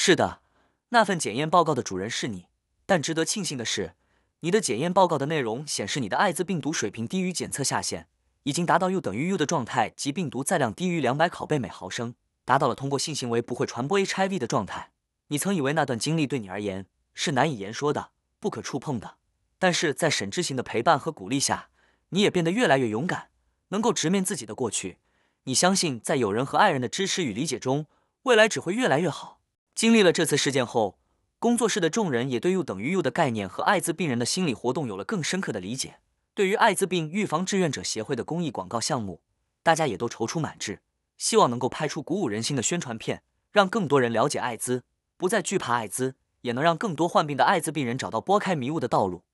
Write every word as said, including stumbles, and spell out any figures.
是的，那份检验报告的主人是你，但值得庆幸的是，你的检验报告的内容显示你的艾滋病毒水平低于检测下限，已经达到 U 等于 U 的状态，即病毒载量低于两百拷贝每毫升，达到了通过性行为不会传播 H I V 的状态。你曾以为那段经历对你而言是难以言说的、不可触碰的，但是在沈知行的陪伴和鼓励下，你也变得越来越勇敢，能够直面自己的过去。你相信，在友人和爱人的支持与理解中，未来只会越来越好。经历了这次事件后，工作室的众人也对 U 等于 U 的概念和艾滋病人的心理活动有了更深刻的理解。对于艾滋病预防志愿者协会的公益广告项目，大家也都踌躇满志，希望能够拍出鼓舞人心的宣传片，让更多人了解艾滋，不再惧怕艾滋，也能让更多患病的艾滋病人找到拨开迷雾的道路。